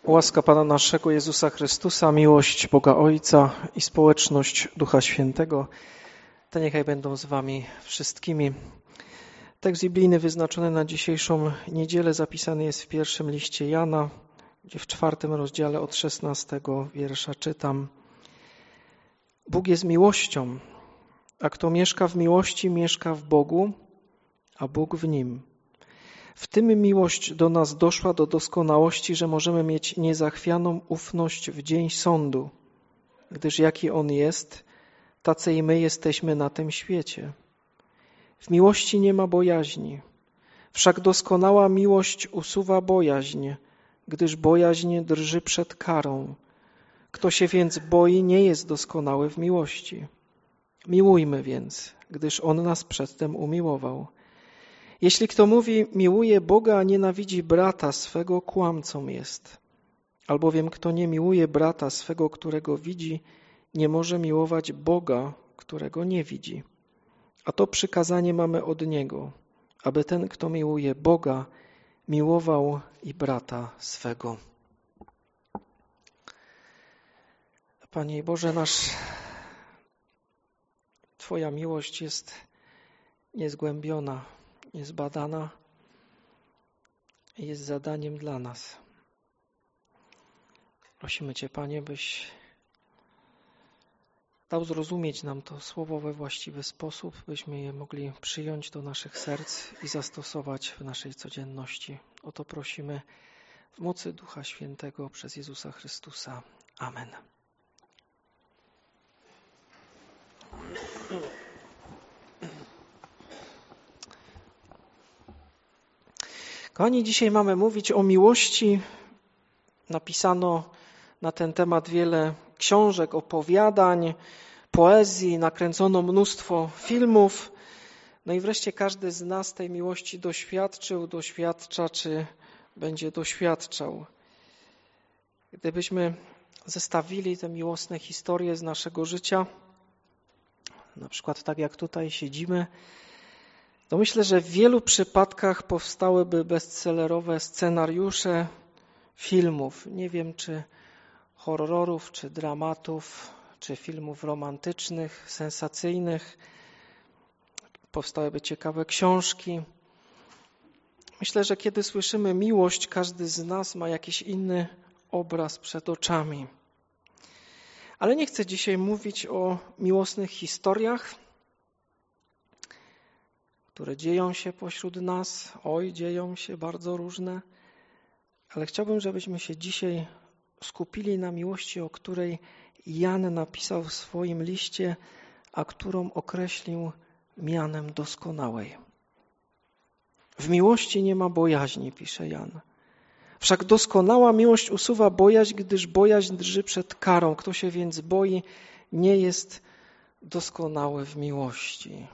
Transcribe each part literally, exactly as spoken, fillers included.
Łaska Pana naszego Jezusa Chrystusa, miłość Boga Ojca i społeczność Ducha Świętego, te niechaj będą z Wami wszystkimi. Tekst biblijny wyznaczony na dzisiejszą niedzielę zapisany jest w pierwszym liście Jana, gdzie w czwartym rozdziale od szesnastego wiersza czytam: Bóg jest miłością, a kto mieszka w miłości, mieszka w Bogu, a Bóg w nim. W tym miłość do nas doszła do doskonałości, że możemy mieć niezachwianą ufność w dzień sądu, gdyż jaki On jest, tacy i my jesteśmy na tym świecie. W miłości nie ma bojaźni, wszak doskonała miłość usuwa bojaźń, gdyż bojaźń drży przed karą. Kto się więc boi, nie jest doskonały w miłości. Miłujmy więc, gdyż On nas przedtem umiłował. Jeśli kto mówi, miłuje Boga, a nienawidzi brata swego, kłamcą jest. Albowiem kto nie miłuje brata swego, którego widzi, nie może miłować Boga, którego nie widzi. A to przykazanie mamy od Niego, aby ten, kto miłuje Boga, miłował i brata swego. Panie Boże nasz, Twoja miłość jest niezgłębiona, niezbadana i jest zadaniem dla nas. Prosimy Cię, Panie, byś dał zrozumieć nam to słowo we właściwy sposób, byśmy je mogli przyjąć do naszych serc i zastosować w naszej codzienności. O to prosimy w mocy Ducha Świętego przez Jezusa Chrystusa. Amen. Kochani, dzisiaj mamy mówić o miłości. Napisano na ten temat wiele książek, opowiadań, poezji, nakręcono mnóstwo filmów. No i wreszcie każdy z nas tej miłości doświadczył, doświadcza, czy będzie doświadczał. Gdybyśmy zestawili te miłosne historie z naszego życia, na przykład tak jak tutaj siedzimy, to myślę, że w wielu przypadkach powstałyby bestsellerowe scenariusze filmów. Nie wiem, czy horrorów, czy dramatów, czy filmów romantycznych, sensacyjnych. Powstałyby ciekawe książki. Myślę, że kiedy słyszymy miłość, każdy z nas ma jakiś inny obraz przed oczami. Ale nie chcę dzisiaj mówić o miłosnych historiach, które dzieją się pośród nas. Oj, dzieją się bardzo różne. Ale chciałbym, żebyśmy się dzisiaj skupili na miłości, o której Jan napisał w swoim liście, a którą określił mianem doskonałej. W miłości nie ma bojaźni, pisze Jan. Wszak doskonała miłość usuwa bojaźń, gdyż bojaźń drży przed karą. Kto się więc boi, nie jest doskonały w miłości.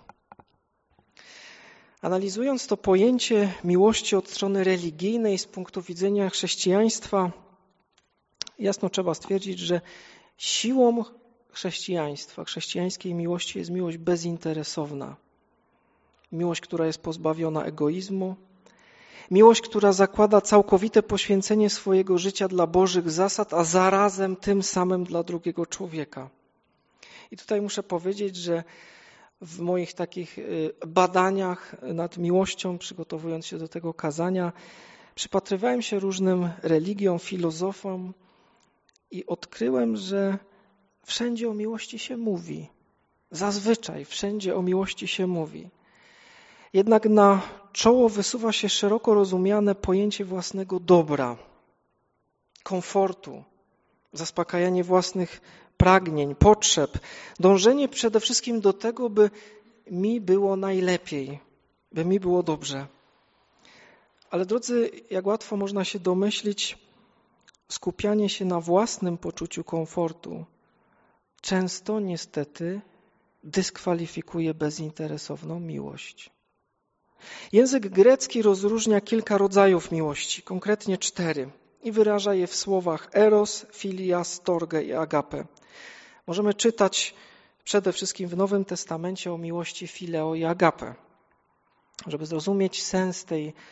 Analizując to pojęcie miłości od strony religijnej z punktu widzenia chrześcijaństwa, jasno trzeba stwierdzić, że siłą chrześcijaństwa, chrześcijańskiej miłości jest miłość bezinteresowna. Miłość, która jest pozbawiona egoizmu. Miłość, która zakłada całkowite poświęcenie swojego życia dla Bożych zasad, a zarazem tym samym dla drugiego człowieka. I tutaj muszę powiedzieć, że w moich takich badaniach nad miłością, przygotowując się do tego kazania, przypatrywałem się różnym religiom, filozofom i odkryłem, że wszędzie o miłości się mówi. Zazwyczaj wszędzie o miłości się mówi. Jednak na czoło wysuwa się szeroko rozumiane pojęcie własnego dobra, komfortu, zaspokajanie własnych pragnień, potrzeb, dążenie przede wszystkim do tego, by mi było najlepiej, by mi było dobrze. Ale drodzy, jak łatwo można się domyślić, skupianie się na własnym poczuciu komfortu często niestety dyskwalifikuje bezinteresowną miłość. Język grecki rozróżnia kilka rodzajów miłości, konkretnie cztery, i wyraża je w słowach eros, filia, storge i agape. Możemy czytać przede wszystkim w Nowym Testamencie o miłości fileo i agape. Żeby zrozumieć sens tej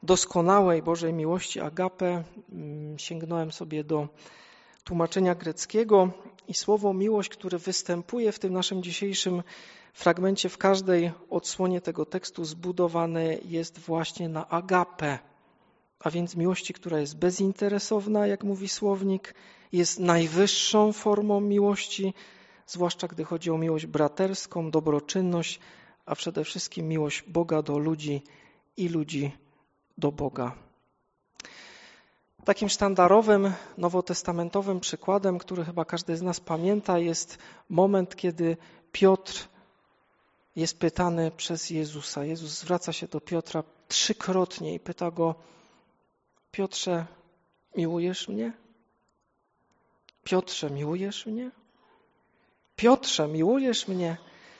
doskonałej Bożej miłości agape sięgnąłem sobie do tłumaczenia greckiego i słowo miłość, które występuje w tym naszym dzisiejszym fragmencie, w każdej odsłonie tego tekstu zbudowane jest właśnie na agape, a więc miłości, która jest bezinteresowna, jak mówi słownik, jest najwyższą formą miłości, zwłaszcza gdy chodzi o miłość braterską, dobroczynność, a przede wszystkim miłość Boga do ludzi i ludzi do Boga. Takim sztandarowym, nowotestamentowym przykładem, który chyba każdy z nas pamięta, jest moment, kiedy Piotr jest pytany przez Jezusa. Jezus zwraca się do Piotra trzykrotnie i pyta go: Piotrze, miłujesz mnie? Piotrze, miłujesz mnie? Piotrze, miłujesz mnie?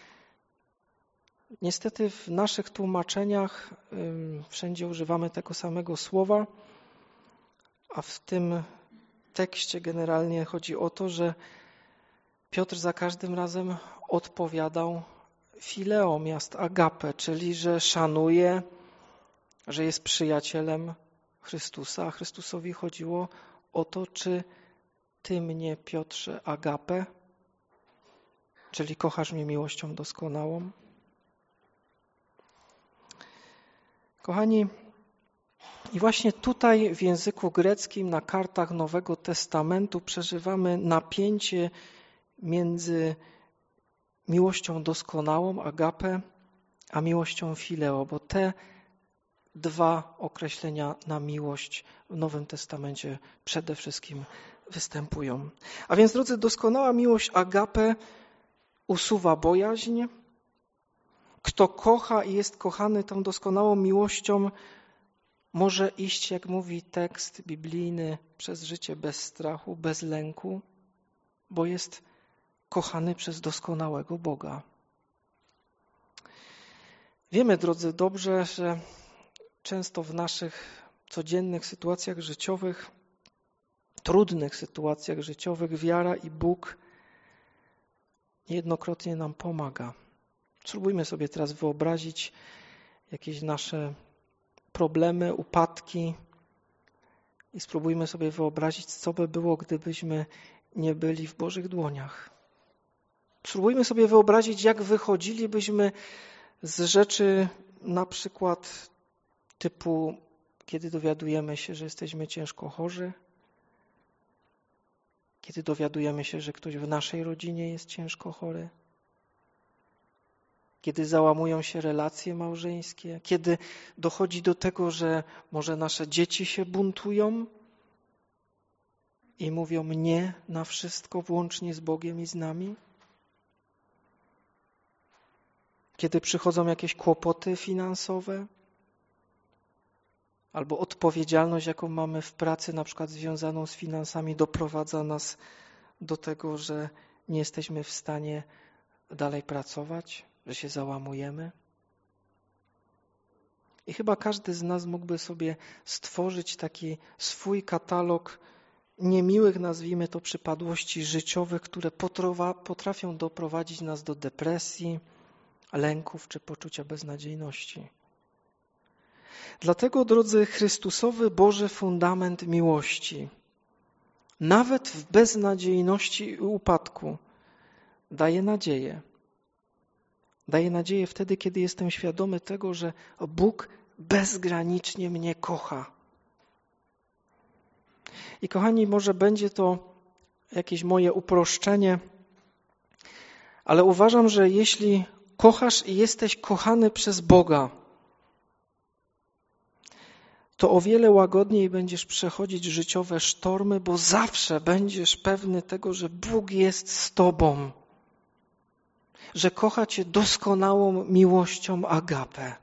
Niestety w naszych tłumaczeniach ym, wszędzie używamy tego samego słowa, a w tym tekście generalnie chodzi o to, że Piotr za każdym razem odpowiadał fileo miast agape, czyli że szanuje, że jest przyjacielem Chrystusa, a Chrystusowi chodziło o to, czy ty mnie, Piotrze, agape, czyli kochasz mnie miłością doskonałą. Kochani, i właśnie tutaj w języku greckim na kartach Nowego Testamentu przeżywamy napięcie między miłością doskonałą, agape, a miłością fileo, bo te dwa określenia na miłość w Nowym Testamencie przede wszystkim występują. A więc, drodzy, doskonała miłość agape usuwa bojaźń. Kto kocha i jest kochany tą doskonałą miłością, może iść, jak mówi tekst biblijny, przez życie bez strachu, bez lęku, bo jest kochany przez doskonałego Boga. Wiemy, drodzy, dobrze, że często w naszych codziennych sytuacjach życiowych, trudnych sytuacjach życiowych wiara i Bóg niejednokrotnie nam pomaga. Spróbujmy sobie teraz wyobrazić jakieś nasze problemy, upadki i spróbujmy sobie wyobrazić, co by było, gdybyśmy nie byli w Bożych dłoniach. Spróbujmy sobie wyobrazić, jak wychodzilibyśmy z rzeczy na przykład typu, kiedy dowiadujemy się, że jesteśmy ciężko chorzy, kiedy dowiadujemy się, że ktoś w naszej rodzinie jest ciężko chory, kiedy załamują się relacje małżeńskie, kiedy dochodzi do tego, że może nasze dzieci się buntują i mówią nie na wszystko, włącznie z Bogiem i z nami, kiedy przychodzą jakieś kłopoty finansowe albo odpowiedzialność, jaką mamy w pracy, na przykład związaną z finansami, doprowadza nas do tego, że nie jesteśmy w stanie dalej pracować, że się załamujemy. I chyba każdy z nas mógłby sobie stworzyć taki swój katalog niemiłych, nazwijmy to, przypadłości życiowych, które potrafią doprowadzić nas do depresji, lęków czy poczucia beznadziejności. Dlatego, drodzy, Chrystusowy Boży fundament miłości, nawet w beznadziejności i upadku, daje nadzieję. Daje nadzieję wtedy, kiedy jestem świadomy tego, że Bóg bezgranicznie mnie kocha. I kochani, może będzie to jakieś moje uproszczenie, ale uważam, że jeśli kochasz i jesteś kochany przez Boga, to o wiele łagodniej będziesz przechodzić życiowe sztormy, bo zawsze będziesz pewny tego, że Bóg jest z tobą, że kocha cię doskonałą miłością agape.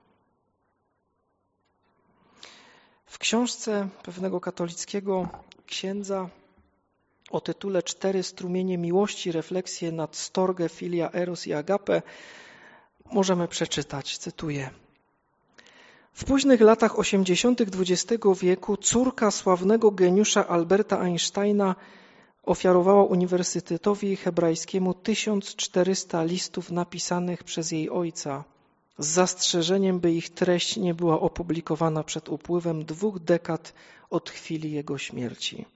W książce pewnego katolickiego księdza o tytule Cztery strumienie miłości, refleksje nad storge, filia, eros i agape możemy przeczytać, cytuję. W późnych latach osiemdziesiątych dwudziestego wieku córka sławnego geniusza Alberta Einsteina ofiarowała Uniwersytetowi Hebrajskiemu tysiąc czterysta listów napisanych przez jej ojca, z zastrzeżeniem, by ich treść nie była opublikowana przed upływem dwóch dekad od chwili jego śmierci.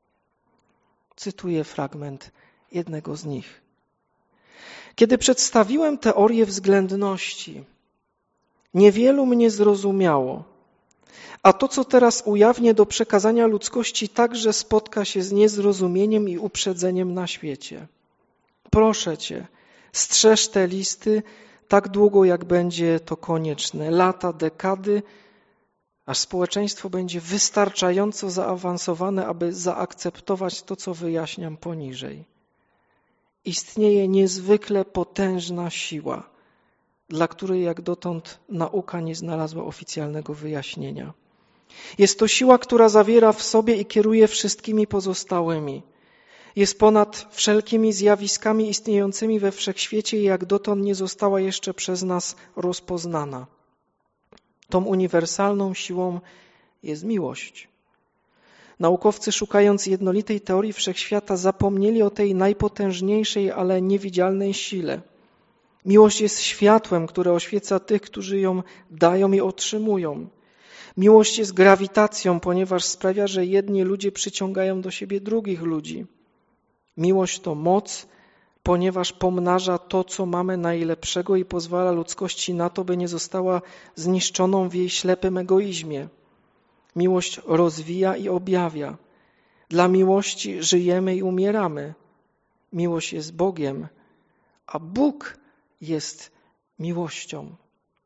Cytuję fragment jednego z nich. Kiedy przedstawiłem teorię względności, niewielu mnie zrozumiało, a to, co teraz ujawnię do przekazania ludzkości, także spotka się z niezrozumieniem i uprzedzeniem na świecie. Proszę Cię, strzeż te listy tak długo, jak będzie to konieczne. Lata, dekady, aż społeczeństwo będzie wystarczająco zaawansowane, aby zaakceptować to, co wyjaśniam poniżej. Istnieje niezwykle potężna siła, dla której jak dotąd nauka nie znalazła oficjalnego wyjaśnienia. Jest to siła, która zawiera w sobie i kieruje wszystkimi pozostałymi. Jest ponad wszelkimi zjawiskami istniejącymi we wszechświecie i jak dotąd nie została jeszcze przez nas rozpoznana. Tą uniwersalną siłą jest miłość. Naukowcy, szukając jednolitej teorii wszechświata, zapomnieli o tej najpotężniejszej, ale niewidzialnej sile. Miłość jest światłem, które oświeca tych, którzy ją dają i otrzymują. Miłość jest grawitacją, ponieważ sprawia, że jedni ludzie przyciągają do siebie drugich ludzi. Miłość to moc, ponieważ pomnaża to, co mamy najlepszego i pozwala ludzkości na to, by nie została zniszczoną w jej ślepym egoizmie. Miłość rozwija i objawia. Dla miłości żyjemy i umieramy. Miłość jest Bogiem, a Bóg jest miłością.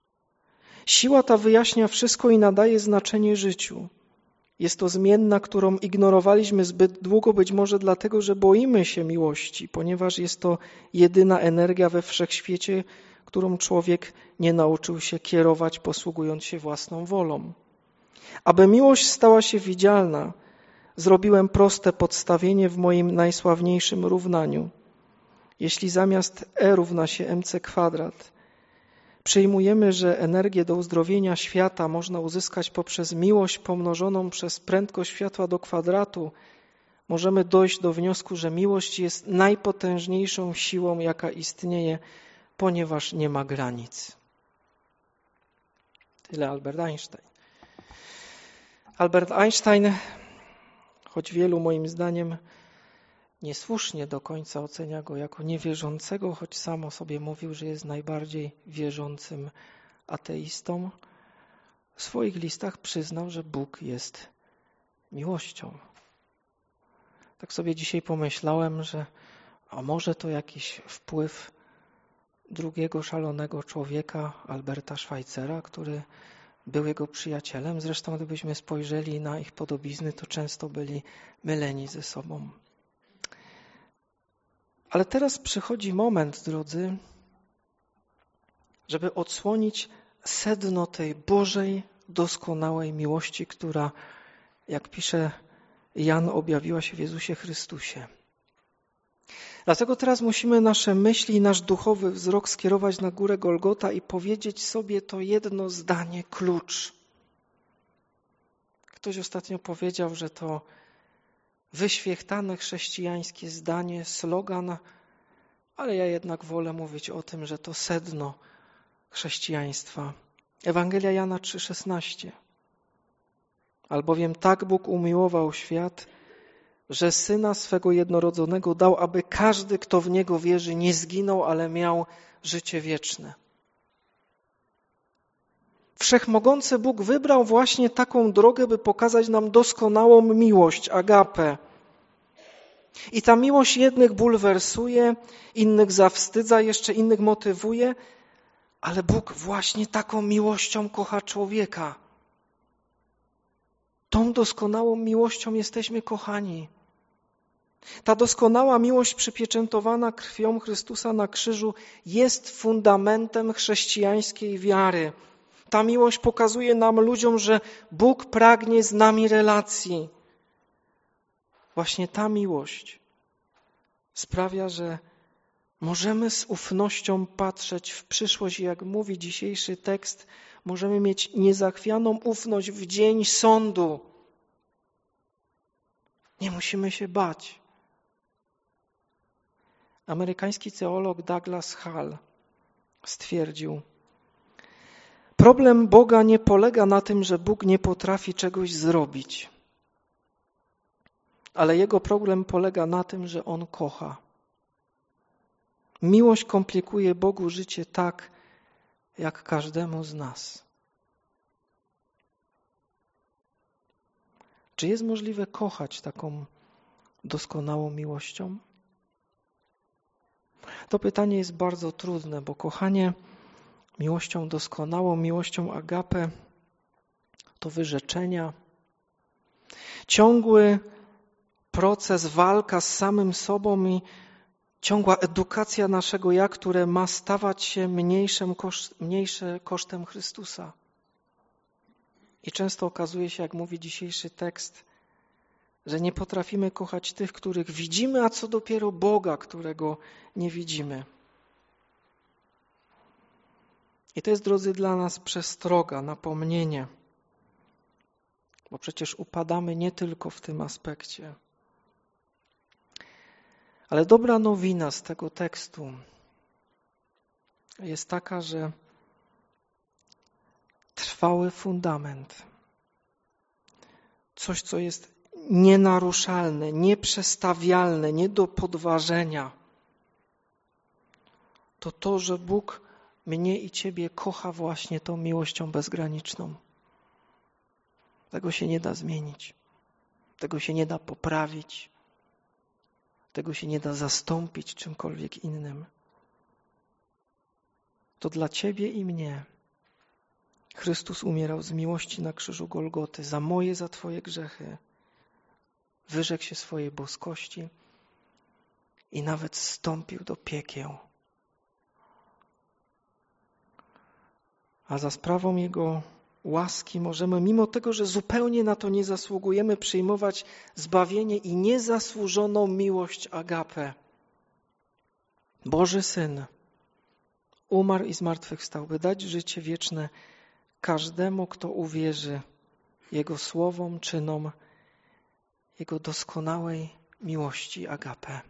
Siła ta wyjaśnia wszystko i nadaje znaczenie życiu. Jest to zmienna, którą ignorowaliśmy zbyt długo, być może dlatego, że boimy się miłości, ponieważ jest to jedyna energia we wszechświecie, którą człowiek nie nauczył się kierować, posługując się własną wolą. Aby miłość stała się widzialna, zrobiłem proste podstawienie w moim najsławniejszym równaniu. Jeśli zamiast E równa się mc kwadrat, przyjmujemy, że energię do uzdrowienia świata można uzyskać poprzez miłość pomnożoną przez prędkość światła do kwadratu, możemy dojść do wniosku, że miłość jest najpotężniejszą siłą, jaka istnieje, ponieważ nie ma granic. Tyle Albert Einstein. Albert Einstein, choć wielu moim zdaniem niesłusznie do końca ocenia go jako niewierzącego, choć sam o sobie mówił, że jest najbardziej wierzącym ateistą, w swoich listach przyznał, że Bóg jest miłością. Tak sobie dzisiaj pomyślałem, że a może to jakiś wpływ drugiego szalonego człowieka, Alberta Schweitzera, który był jego przyjacielem. Zresztą gdybyśmy spojrzeli na ich podobizny, to często byli myleni ze sobą. Ale teraz przychodzi moment, drodzy, żeby odsłonić sedno tej Bożej, doskonałej miłości, która, jak pisze Jan, objawiła się w Jezusie Chrystusie. Dlatego teraz musimy nasze myśli i nasz duchowy wzrok skierować na górę Golgota i powiedzieć sobie to jedno zdanie, klucz. Ktoś ostatnio powiedział, że to wyświechtane chrześcijańskie zdanie, slogan, ale ja jednak wolę mówić o tym, że to sedno chrześcijaństwa. Ewangelia Jana trzy szesnaście. Albowiem tak Bóg umiłował świat, że Syna swego jednorodzonego dał, aby każdy, kto w Niego wierzy, nie zginął, ale miał życie wieczne. Wszechmogący Bóg wybrał właśnie taką drogę, by pokazać nam doskonałą miłość, agapę. I ta miłość jednych bulwersuje, innych zawstydza, jeszcze innych motywuje, ale Bóg właśnie taką miłością kocha człowieka. Tą doskonałą miłością jesteśmy kochani. Ta doskonała miłość przypieczętowana krwią Chrystusa na krzyżu jest fundamentem chrześcijańskiej wiary. Ta miłość pokazuje nam, ludziom, że Bóg pragnie z nami relacji. Właśnie ta miłość sprawia, że możemy z ufnością patrzeć w przyszłość i jak mówi dzisiejszy tekst, możemy mieć niezachwianą ufność w dzień sądu. Nie musimy się bać. Amerykański teolog Douglas Hall stwierdził, Problem Boga nie polega na tym, że Bóg nie potrafi czegoś zrobić. Ale Jego problem polega na tym, że On kocha. Miłość komplikuje Bogu życie tak, jak każdemu z nas. Czy jest możliwe kochać taką doskonałą miłością? To pytanie jest bardzo trudne, bo kochanie miłością doskonałą, miłością agape to wyrzeczenia. Ciągły proces, walka z samym sobą i ciągła edukacja naszego ja, które ma stawać się mniejszym koszt, mniejsze kosztem Chrystusa. I często okazuje się, jak mówi dzisiejszy tekst, że nie potrafimy kochać tych, których widzimy, a co dopiero Boga, którego nie widzimy. I to jest, drodzy, dla nas przestroga, napomnienie, bo przecież upadamy nie tylko w tym aspekcie. Ale dobra nowina z tego tekstu jest taka, że trwały fundament, coś, co jest nienaruszalne, nieprzestawialne, nie do podważenia, to to, że Bóg mnie i Ciebie kocha właśnie tą miłością bezgraniczną. Tego się nie da zmienić, tego się nie da poprawić, tego się nie da zastąpić czymkolwiek innym. To dla Ciebie i mnie Chrystus umierał z miłości na krzyżu Golgoty za moje, za Twoje grzechy. Wyrzekł się swojej boskości i nawet zstąpił do piekieł. A za sprawą Jego łaski możemy, mimo tego, że zupełnie na to nie zasługujemy, przyjmować zbawienie i niezasłużoną miłość agape. Boży Syn umarł i zmartwychwstał, by dać życie wieczne każdemu, kto uwierzy Jego słowom, czynom, Jego doskonałej miłości agape.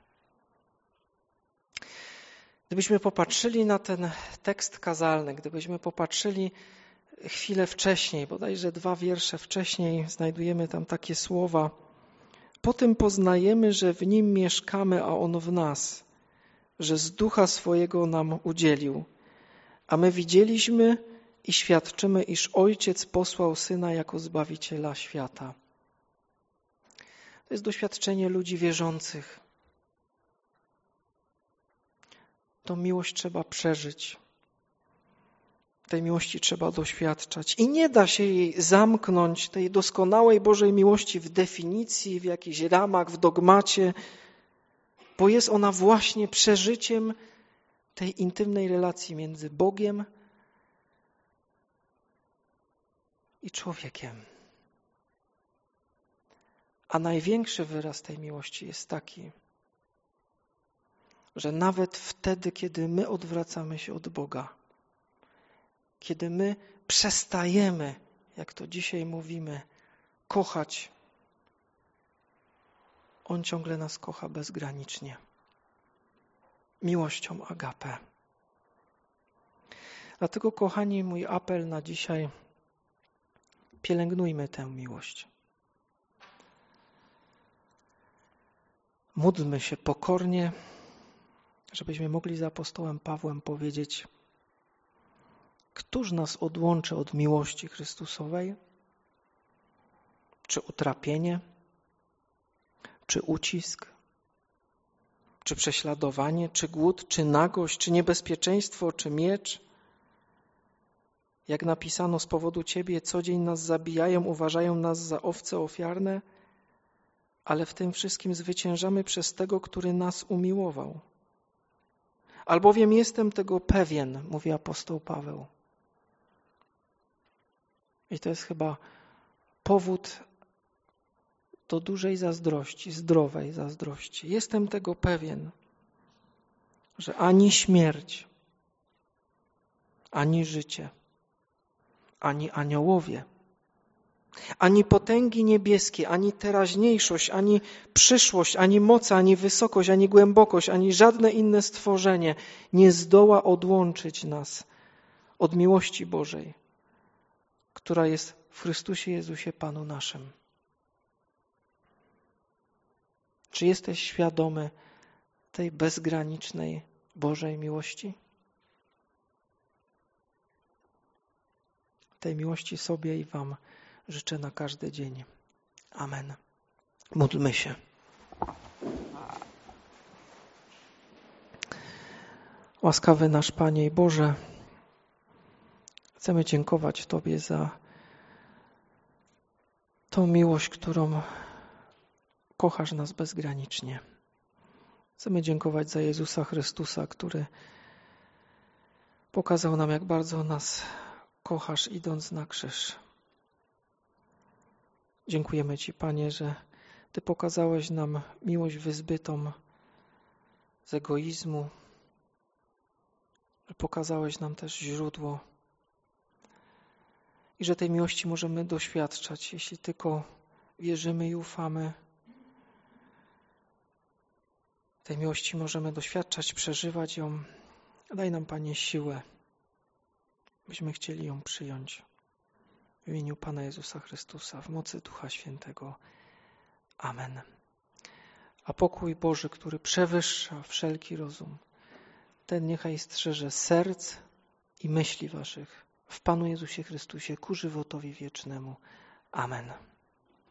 Gdybyśmy popatrzyli na ten tekst kazalny, gdybyśmy popatrzyli chwilę wcześniej, bodajże dwa wiersze wcześniej, znajdujemy tam takie słowa. Po tym poznajemy, że w Nim mieszkamy, a On w nas, że z Ducha swojego nam udzielił. A my widzieliśmy i świadczymy, iż Ojciec posłał Syna jako Zbawiciela świata. To jest doświadczenie ludzi wierzących. Tą miłość trzeba przeżyć. Tej miłości trzeba doświadczać. I nie da się jej zamknąć, tej doskonałej Bożej miłości w definicji, w jakichś ramach, w dogmacie, bo jest ona właśnie przeżyciem tej intymnej relacji między Bogiem i człowiekiem. A największy wyraz tej miłości jest taki, że nawet wtedy, kiedy my odwracamy się od Boga, kiedy my przestajemy, jak to dzisiaj mówimy, kochać, On ciągle nas kocha bezgranicznie. Miłością agape. Dlatego, kochani, mój apel na dzisiaj, pielęgnujmy tę miłość. Módlmy się pokornie, żebyśmy mogli z apostołem Pawłem powiedzieć: któż nas odłączy od miłości Chrystusowej? Czy utrapienie? Czy ucisk? Czy prześladowanie? Czy głód? Czy nagość? Czy niebezpieczeństwo? Czy miecz? Jak napisano, z powodu Ciebie co dzień nas zabijają, uważają nas za owce ofiarne, ale w tym wszystkim zwyciężamy przez Tego, który nas umiłował. Albowiem jestem tego pewien, mówi apostoł Paweł. I to jest chyba powód do dużej zazdrości, zdrowej zazdrości. Jestem tego pewien, że ani śmierć, ani życie, ani aniołowie, ani potęgi niebieskie, ani teraźniejszość, ani przyszłość, ani moc, ani wysokość, ani głębokość, ani żadne inne stworzenie nie zdoła odłączyć nas od miłości Bożej, która jest w Chrystusie Jezusie Panu naszym. Czy jesteś świadomy tej bezgranicznej Bożej miłości? Tej miłości sobie i Wam życzę na każdy dzień. Amen. Módlmy się. Łaskawy nasz Panie i Boże, chcemy dziękować Tobie za tą miłość, którą kochasz nas bezgranicznie. Chcemy dziękować za Jezusa Chrystusa, który pokazał nam, jak bardzo nas kochasz, idąc na krzyż. Dziękujemy Ci, Panie, że Ty pokazałeś nam miłość wyzbytą z egoizmu, że pokazałeś nam też źródło i że tej miłości możemy doświadczać, jeśli tylko wierzymy i ufamy. Tej miłości możemy doświadczać, przeżywać ją. Daj nam, Panie, siłę, byśmy chcieli ją przyjąć. W imieniu Pana Jezusa Chrystusa, w mocy Ducha Świętego. Amen. A pokój Boży, który przewyższa wszelki rozum, ten niechaj strzeże serc i myśli waszych w Panu Jezusie Chrystusie ku żywotowi wiecznemu. Amen.